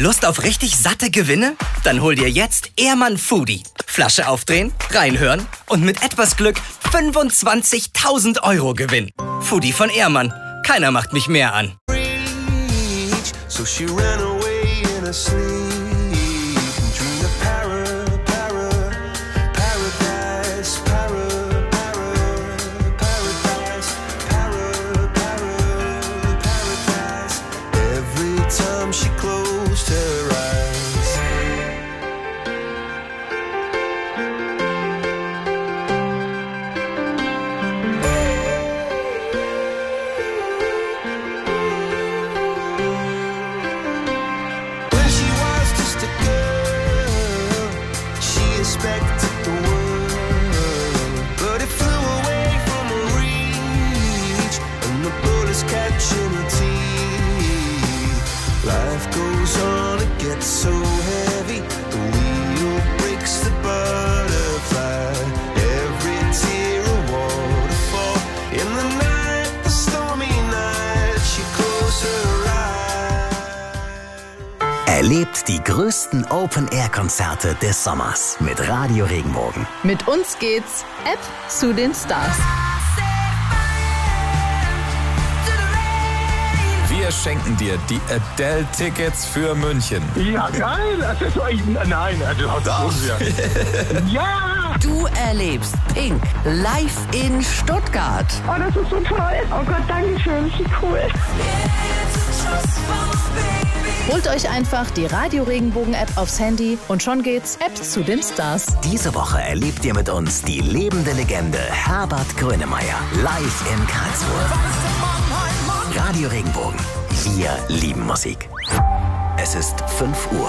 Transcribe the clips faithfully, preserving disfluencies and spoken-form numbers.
Lust auf richtig satte Gewinne? Dann hol dir jetzt Ehrmann Foodie. Flasche aufdrehen, reinhören und mit etwas Glück fünfundzwanzigtausend Euro Gewinn. Foodie von Ehrmann. Keiner macht mich mehr an. Erlebt die größten Open-Air-Konzerte des Sommers mit Radio Regenbogen. Mit uns geht's App zu den Stars. Wir schenken dir die Adele-Tickets für München. Ja, geil. Das ist so, ich, nein, also Doch. Ja. Du erlebst Pink live in Stuttgart. Oh, das ist so toll. Oh Gott, danke schön. Wie cool. Holt euch einfach die Radio Regenbogen-App aufs Handy und schon geht's App zu den Stars. Diese Woche erlebt ihr mit uns die lebende Legende Herbert Grönemeyer live in Karlsruhe. Radio Regenbogen. Wir lieben Musik. Es ist fünf Uhr.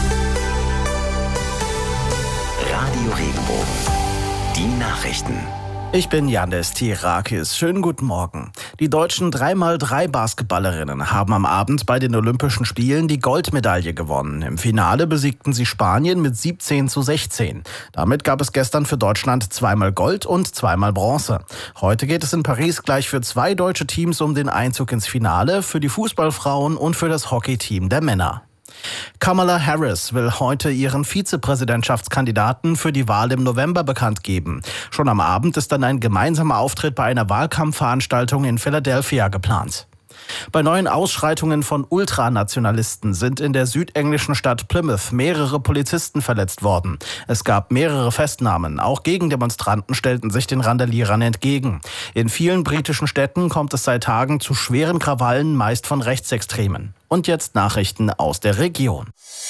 Radio Regenbogen. Die Nachrichten. Ich bin Yannis Tirakis. Schönen guten Morgen. Die deutschen drei mal drei Basketballerinnen haben am Abend bei den Olympischen Spielen die Goldmedaille gewonnen. Im Finale besiegten sie Spanien mit siebzehn zu sechzehn. Damit gab es gestern für Deutschland zweimal Gold und zweimal Bronze. Heute geht es in Paris gleich für zwei deutsche Teams um den Einzug ins Finale, für die Fußballfrauen und für das Hockeyteam der Männer. Kamala Harris will heute ihren Vizepräsidentschaftskandidaten für die Wahl im November bekannt geben. Schon am Abend ist dann ein gemeinsamer Auftritt bei einer Wahlkampfveranstaltung in Philadelphia geplant. Bei neuen Ausschreitungen von Ultranationalisten sind in der südenglischen Stadt Plymouth mehrere Polizisten verletzt worden. Es gab mehrere Festnahmen. Auch Gegendemonstranten stellten sich den Randalierern entgegen. In vielen britischen Städten kommt es seit Tagen zu schweren Krawallen, meist von Rechtsextremen. Und jetzt Nachrichten aus der Region.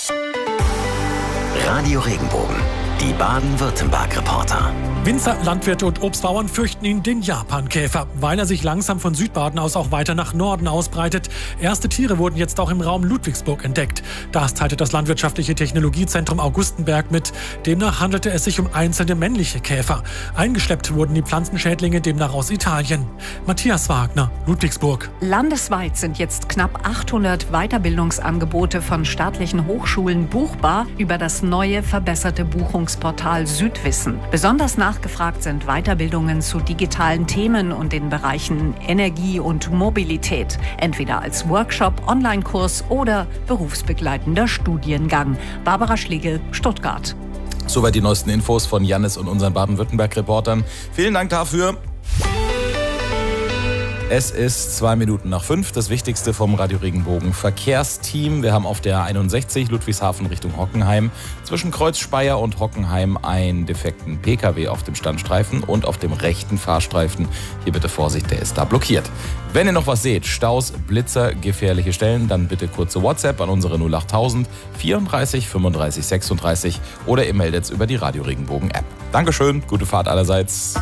Radio Regenbogen. Die Baden-Württemberg-Reporter. Winzer, Landwirte und Obstbauern fürchten ihn, den Japankäfer, weil er sich langsam von Südbaden aus auch weiter nach Norden ausbreitet. Erste Tiere wurden jetzt auch im Raum Ludwigsburg entdeckt. Das teilte das Landwirtschaftliche Technologiezentrum Augustenberg mit. Demnach handelte es sich um einzelne männliche Käfer. Eingeschleppt wurden die Pflanzenschädlinge demnach aus Italien. Matthias Wagner, Ludwigsburg. Landesweit sind jetzt knapp achthundert Weiterbildungsangebote von staatlichen Hochschulen buchbar über das neue, verbesserte Buchungsportal Südwissen. Besonders nachgefragt sind Weiterbildungen zu digitalen Themen und den Bereichen Energie und Mobilität. Entweder als Workshop, Online-Kurs oder berufsbegleitender Studiengang. Barbara Schlegel, Stuttgart. Soweit die neuesten Infos von Yannis und unseren Baden-Württemberg-Reportern. Vielen Dank dafür. Es ist zwei Minuten nach fünf, das Wichtigste vom Radio Regenbogen Verkehrsteam. Wir haben auf der einundsechzig Ludwigshafen Richtung Hockenheim zwischen Kreuz Speyer und Hockenheim einen defekten Pkw auf dem Standstreifen und auf dem rechten Fahrstreifen. Hier bitte Vorsicht, der ist da blockiert. Wenn ihr noch was seht, Staus, Blitzer, gefährliche Stellen, dann bitte kurze WhatsApp an unsere null achttausend vierunddreißig fünfunddreißig sechsunddreißig oder ihr meldet es über die Radio Regenbogen App. Dankeschön, gute Fahrt allerseits.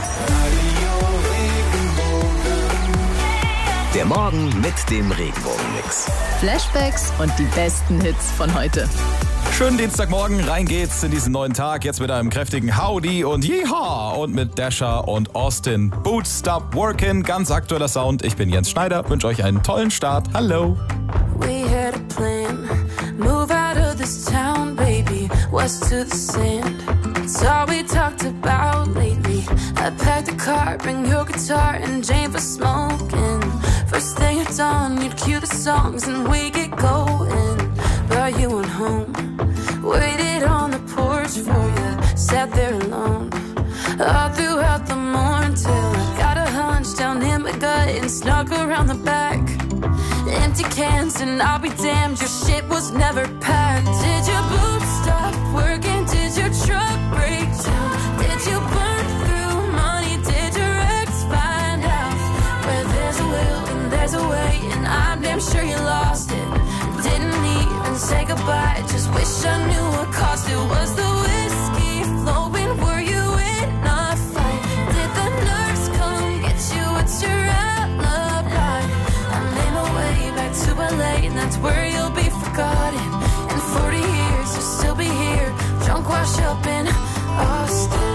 Der Morgen mit dem Regenbogenmix. Flashbacks und die besten Hits von heute. Schönen Dienstagmorgen, rein geht's in diesen neuen Tag. Jetzt mit einem kräftigen Howdy und Yeehaw und mit Dasher und Austin. Boot Stop Workin', ganz aktueller Sound. Ich bin Jens Schneider, wünsche euch einen tollen Start. Hallo. We had a plan, move out of this town, baby, west to the sand. It's all we talked about lately. I packed a car, bring your guitar and Jane for smoking. First thing at dawn, you'd cue the songs and we get going. But home. Waited on the porch for you, sat there alone. All throughout the morning till I got a hunch down in my gut and snuck around the back. Empty cans and I'll be damned, your shit was never packed. Did your boots stop working? Did your truck break down? Did you burn through money? Did your ex find out? Where there's a will and there's a way, and I'm damn sure you lost it. Didn't even say goodbye, just wish I knew what caused it. Was the whiskey flowing? Were you in a fight? Did the nurse come get you? What's your alibi? I made my way back to L A, and that's where you'll be forgotten. In forty years you'll still be here, drunk, washed up in Austin.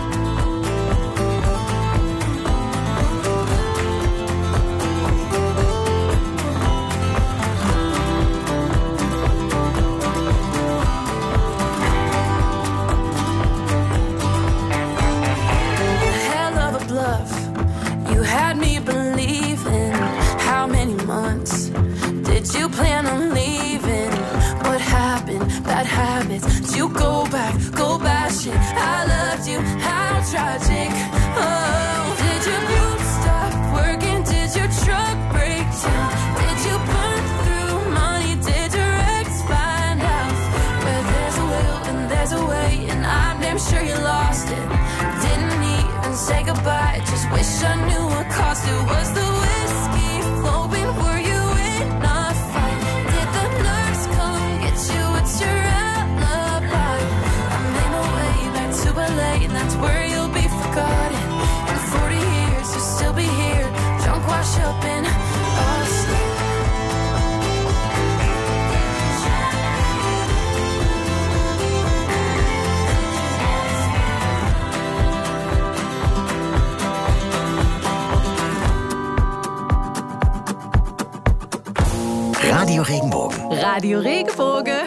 You had me believing. How many months did you plan on leaving? What happened? Bad habits. Did you go back? Go bashing. I loved you. How tragic. Oh, did your boots stop working? Did your truck break down? Did you burn through money? Did your ex find out? Where there's a will and there's a way, and I'm damn sure you lost it. Didn't even say goodbye, just wish I knew what caused it. Was the whiskey flowing? Were you in a fight? Did the nurse come get you? What's your alibi? I made my way back to L A, and that's where you'll be forgotten. In forty years you'll still be here, drunk, wash up in Austin. Radio Regenbogen. Radio Regenbogen.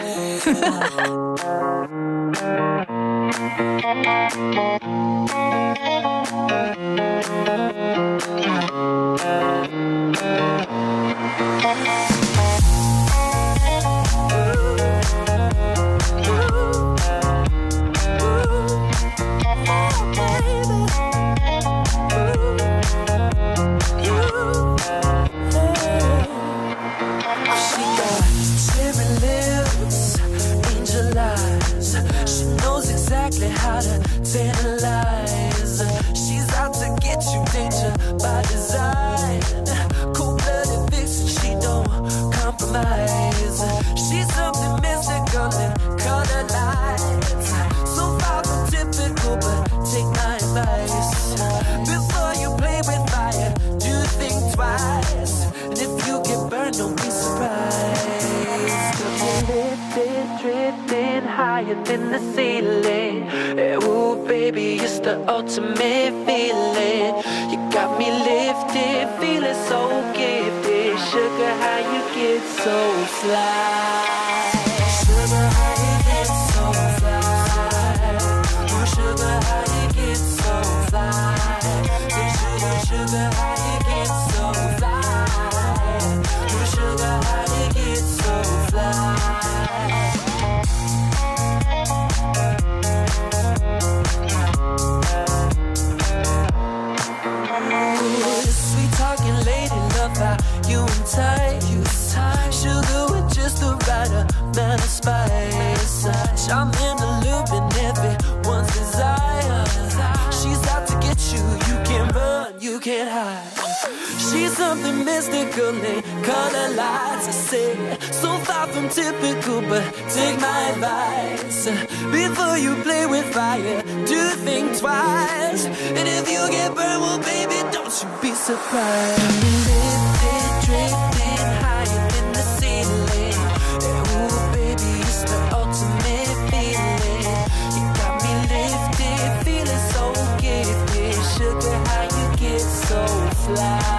How to tantalize. She's out to get you, danger by design. Cold-blooded vixen, she don't compromise. She's something mystical in color lights. So far from typical, but take my advice. Before you play with fire, do think twice. And if you get burned, don't be surprised. Lifted, drifting higher than the ceiling. Ooh, baby, it's the ultimate feeling. You got me lifted, feeling so gifted. Sugar, how you get so fly? Sugar, how you get so fly? Oh, sugar, how you get so fly? Sugar, sugar, how you get so fly? Oh, sugar, how you get so fly? Sweet talking lady, love how you and tight, you tight. Sugar with just the right amount of spice. I'm in the loop and everyone's desire. She's out to get you, you can't run, you can't hide. She's something mystical in color lights. I say, so far from typical, but take my advice. Before you play with fire, do think twice. And if you get burned, well, baby, don't you be surprised. Lifted, drifting higher than the ceiling. Ooh, baby, it's the ultimate feeling. You got me lifted, feeling so gifted. Sugar, how you get so fly?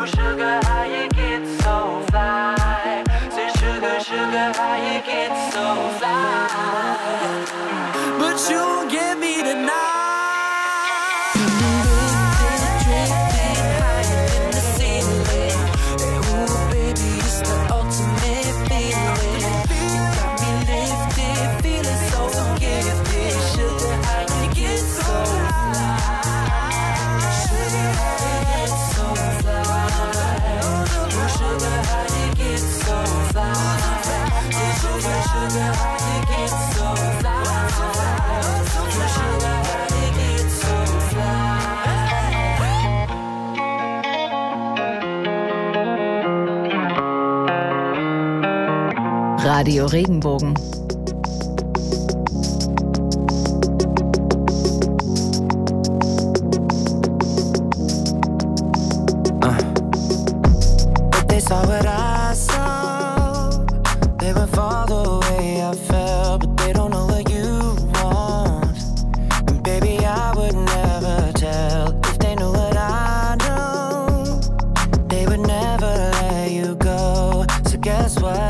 sugar, how you get so fly? Say sugar, sugar, how you get so fly? But you won't get me tonight. Radio Regenbogen. Uh. But they saw what I saw. They would fall the way I felt, but they don't know what you want. And baby, I would never tell if they knew what I know. They would never let you go. So guess what?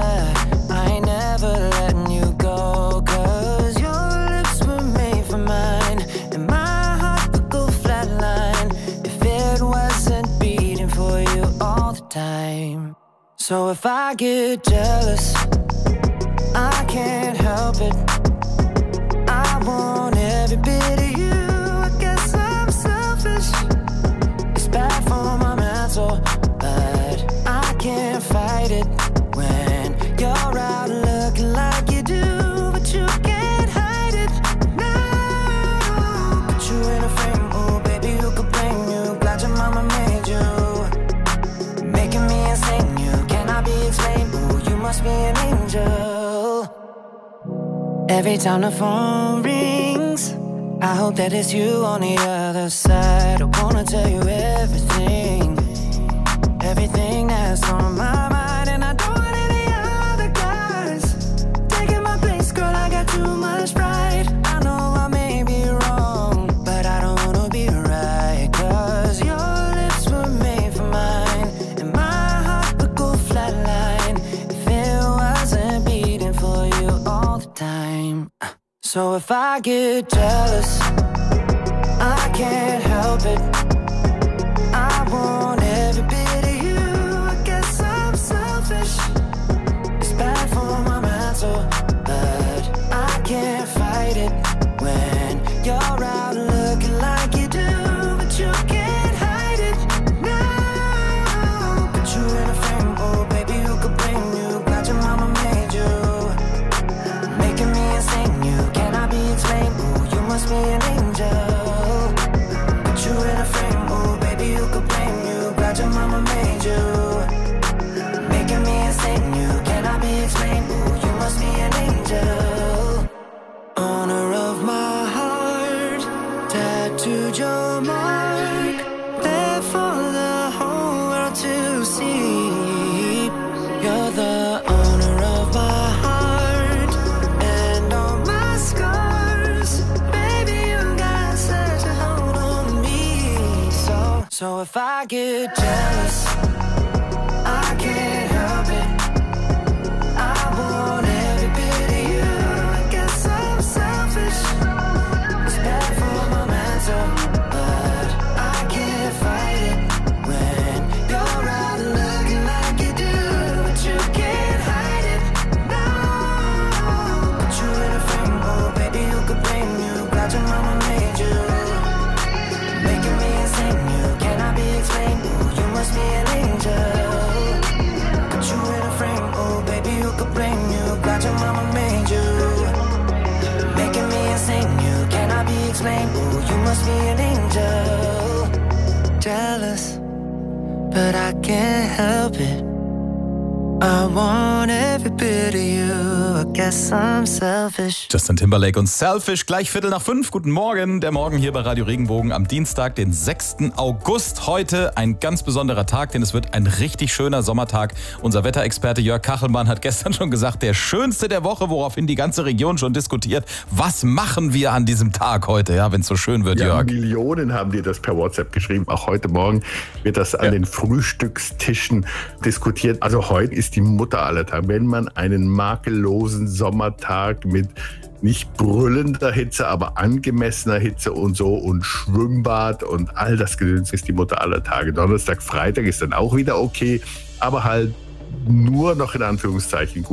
So if I get jealous, I can't help it. I want every bit of you. I guess I'm selfish. It's bad for my mental, but I can't fight it when you're out looking like you do, but you can't hide it. No, put you in a frame, oh baby, who could blame you? Glad your mama made you, making me insane. Explain, ooh, you must be an angel. Every time the phone rings, I hope that it's you on the other side. I wanna tell you everything, everything that's on my mind. And I don't want any other guys taking my place, girl, I got too much pride. I know I may be wrong, but I don't wanna be right. Cause your lips were made for mine, and my heart would go flatline if it wasn't beating for you all the time. So if I get jealous, I can't help it. I want every bit of you. I guess I'm selfish. It's bad for my mental, but I can't fight it when you're out looking like you do, but you can't hide it. No, put you in a frame, oh baby, who could blame you? Glad your mama made you, making me insane. You cannot be explained. Ooh, you must be an angel. Put you in a frame, oh baby, who could blame you? Glad your mama made you, making me insane. You cannot be explained. Ooh, you must be an angel. Owner of my heart, tattooed your mark, there for the whole world to see. You're the owner of my heart and all my scars. Baby, you got such a hold on me. So, so if I get jealous, I can't help it. I want every bit of you. I guess I'm selfish. It's bad for my mental, but I can't fight it when you're out looking like you do, but you can't hide it. No, put you in a frame, oh baby, who could blame you? Glad your mama made you, making me insane. You cannot be explained. Ooh, you must be an angel. Put you in a frame, oh baby, who could blame you? Glad your mama made you, making me insane. You cannot be explained. Ooh, you must be an angel. Jealous, but I can't help it. I want every bit of you, I guess I'm selfish. Justin Timberlake und Selfish, gleich Viertel nach fünf. Guten Morgen, der Morgen hier bei Radio Regenbogen am Dienstag, den sechsten August. Heute ein ganz besonderer Tag, denn es wird ein richtig schöner Sommertag. Unser Wetterexperte Jörg Kachelmann hat gestern schon gesagt, der schönste der Woche, woraufhin die ganze Region schon diskutiert. Was machen wir an diesem Tag heute, ja, wenn es so schön wird, ja, Jörg? Millionen haben dir das per WhatsApp geschrieben. Auch heute Morgen wird das an ja. den Frühstückstischen diskutiert. Also heute ist die Mutter aller Tage. Wenn man einen makellosen Sommertag mit nicht brüllender Hitze, aber angemessener Hitze und so und Schwimmbad und all das Gedöns ist die Mutter aller Tage. Donnerstag, Freitag ist dann auch wieder okay, aber halt nur noch in Anführungszeichen gut.